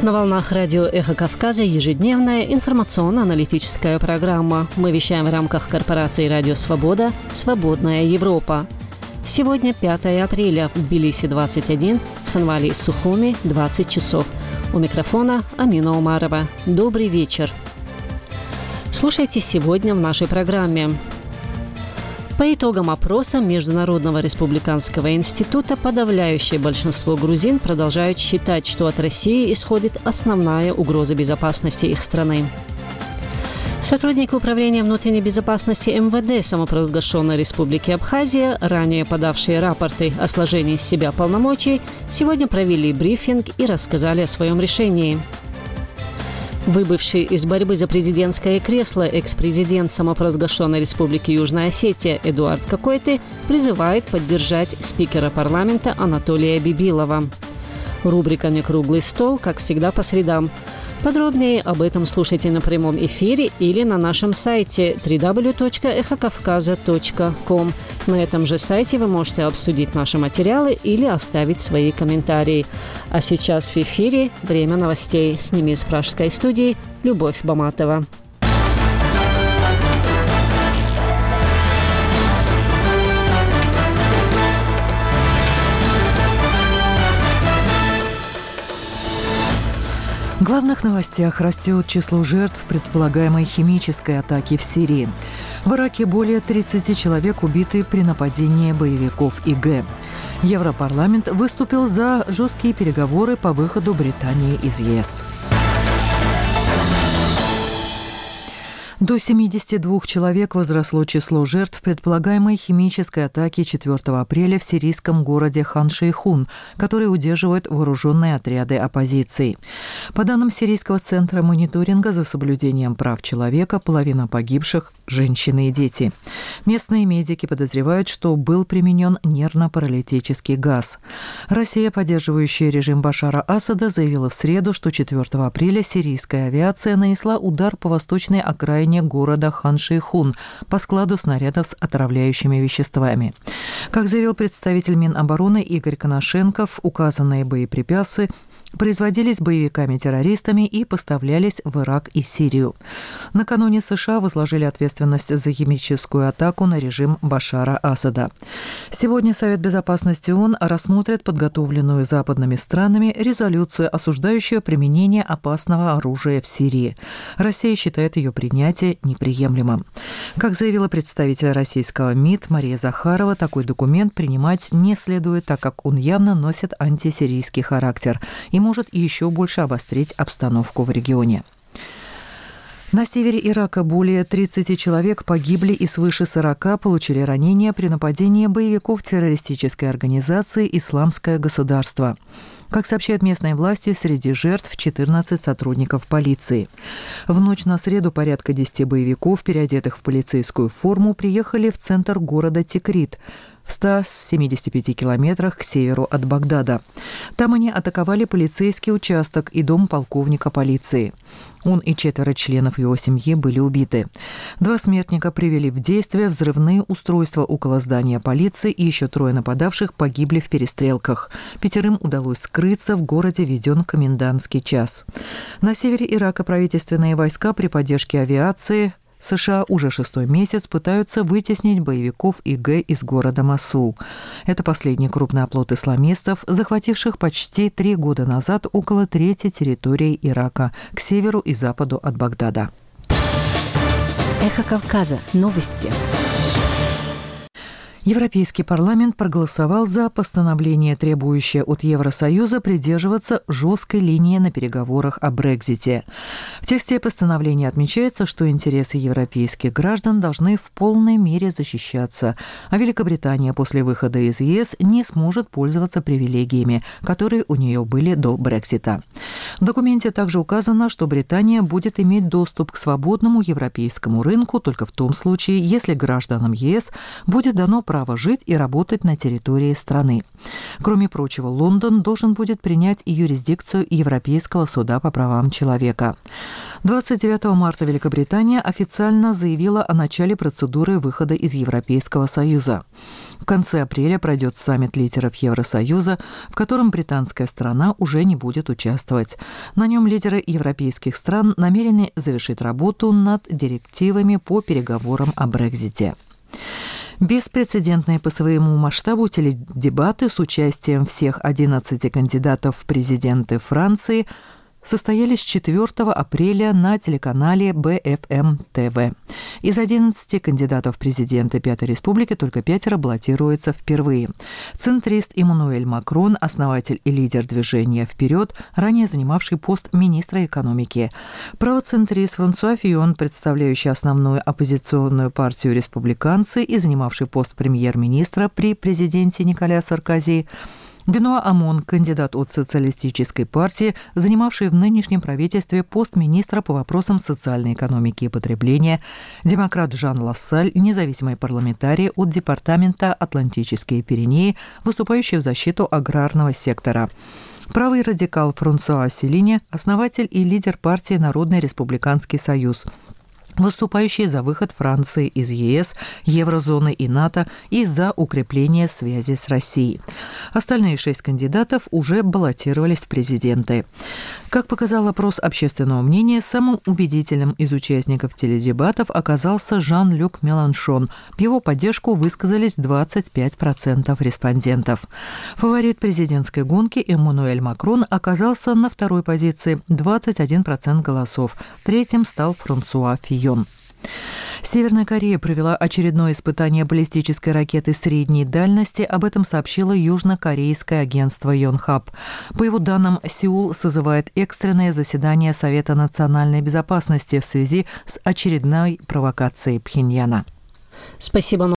На волнах радио «Эхо Кавказа» ежедневная информационно-аналитическая программа. Мы вещаем в рамках корпорации «Радио Свобода. Свободная Европа». Сегодня 5 апреля, в Тбилиси 21, Цхинвали и Сухуми 20 часов. У микрофона Амина Умарова. Добрый вечер. Слушайте сегодня в нашей программе. По итогам опроса Международного республиканского института подавляющее большинство грузин продолжают считать, что от России исходит основная угроза безопасности их страны. Сотрудники Управления внутренней безопасности МВД самопровозглашенной Республики Абхазия, ранее подавшие рапорты о сложении из себя полномочий, сегодня провели брифинг и рассказали о своем решении. Выбывший из борьбы за президентское кресло экс-президент самопровозглашенной Республики Южная Осетия Эдуард Какойты призывает поддержать спикера парламента Анатолия Бибилова. Рубрика «Некруглый стол», как всегда, по средам. Подробнее об этом слушайте на прямом эфире или на нашем сайте www.ekhokavkaza.com. На этом же сайте вы можете обсудить наши материалы или оставить свои комментарии. А сейчас в эфире время новостей. С ними из пражской студии Любовь Баматова. В главных новостях: растет число жертв предполагаемой химической атаки в Сирии. В Ираке более 30 человек убиты при нападении боевиков ИГ. Европарламент выступил за жесткие переговоры по выходу Британии из ЕС. До 72 человек возросло число жертв предполагаемой химической атаки 4 апреля в сирийском городе Хан-Шейхун, который удерживают вооруженные отряды оппозиции. По данным Сирийского центра мониторинга за соблюдением прав человека, половина погибших – женщины и дети. Местные медики подозревают, что был применен нервно-паралитический газ. Россия, поддерживающая режим Башара Асада, заявила в среду, что 4 апреля сирийская авиация нанесла удар по восточной окраине города Хан-Шейхун по складу снарядов с отравляющими веществами. Как заявил представитель Минобороны Игорь Коношенков, указанные боеприпасы производились боевиками-террористами и поставлялись в Ирак и Сирию. Накануне США возложили ответственность за химическую атаку на режим Башара Асада. Сегодня Совет безопасности ООН рассмотрит подготовленную западными странами резолюцию, осуждающую применение опасного оружия в Сирии. Россия считает ее принятие неприемлемым. Как заявила представитель российского МИД Мария Захарова, такой документ принимать не следует, так как он явно носит антисирийский характер и может еще больше обострить обстановку в регионе. На севере Ирака более 30 человек погибли и свыше 40 получили ранения при нападении боевиков террористической организации «Исламское государство». Как сообщают местные власти, среди жертв 14 сотрудников полиции. В ночь на среду порядка 10 боевиков, переодетых в полицейскую форму, приехали в центр города Тикрит, в 175 километрах к северу от Багдада. Там они атаковали полицейский участок и дом полковника полиции. Он и 4 членов его семьи были убиты. 2 смертника привели в действие взрывные устройства около здания полиции, и еще 3 нападавших погибли в перестрелках. 5 удалось скрыться, в городе введен комендантский час. На севере Ирака правительственные войска при поддержке авиации США уже 6-й месяц пытаются вытеснить боевиков ИГ из города Мосул. Это последний крупный оплот исламистов, захвативших почти 3 года назад около трети территории Ирака к северу и западу от Багдада. Эхо Кавказа. Новости. Европейский парламент проголосовал за постановление, требующее от Евросоюза придерживаться жесткой линии на переговорах о Брексите. В тексте постановления отмечается, что интересы европейских граждан должны в полной мере защищаться, а Великобритания после выхода из ЕС не сможет пользоваться привилегиями, которые у нее были до Брексита. В документе также указано, что Британия будет иметь доступ к свободному европейскому рынку только в том случае, если гражданам ЕС будет дано право право жить и работать на территории страны. Кроме прочего, Лондон должен будет принять и юрисдикцию Европейского суда по правам человека. 29 марта Великобритания официально заявила о начале процедуры выхода из Европейского Союза. В конце апреля пройдет саммит лидеров Евросоюза, в котором британская сторона уже не будет участвовать. На нем лидеры европейских стран намерены завершить работу над директивами по переговорам о Брексите. Беспрецедентные по своему масштабу теледебаты с участием всех 11 кандидатов в президенты Франции состоялись 4 апреля на телеканале БФМ ТВ. Из 11 кандидатов в президенты Пятой Республики только 5 баллотируются впервые. Центрист Эммануэль Макрон, основатель и лидер движения «Вперед», ранее занимавший пост министра экономики. Правоцентрист Франсуа Фийон, представляющий основную оппозиционную партию «Республиканцы» и занимавший пост премьер-министра при президенте Николя Саркози. Бенуа Амон, кандидат от социалистической партии, занимавший в нынешнем правительстве пост министра по вопросам социальной экономики и потребления. Демократ Жан Лассаль, независимый парламентарий от департамента Атлантические Пиренеи, выступающий в защиту аграрного сектора. Правый радикал Франсуа Асселини, основатель и лидер партии «Народный республиканский союз», выступающие за выход Франции из ЕС, еврозоны и НАТО и за укрепление связи с Россией. Остальные 6 кандидатов уже баллотировались в президенты. Как показал опрос общественного мнения, самым убедительным из участников теледебатов оказался Жан-Люк Меланшон. В его поддержку высказались 25% респондентов. Фаворит президентской гонки Эммануэль Макрон оказался на второй позиции – 21% голосов. Третьим стал Франсуа Фийон. Северная Корея провела очередное испытание баллистической ракеты средней дальности. Об этом сообщило южнокорейское агентство Йонхап. По его данным, Сеул созывает экстренное заседание Совета национальной безопасности в связи с очередной провокацией Пхеньяна. Спасибо.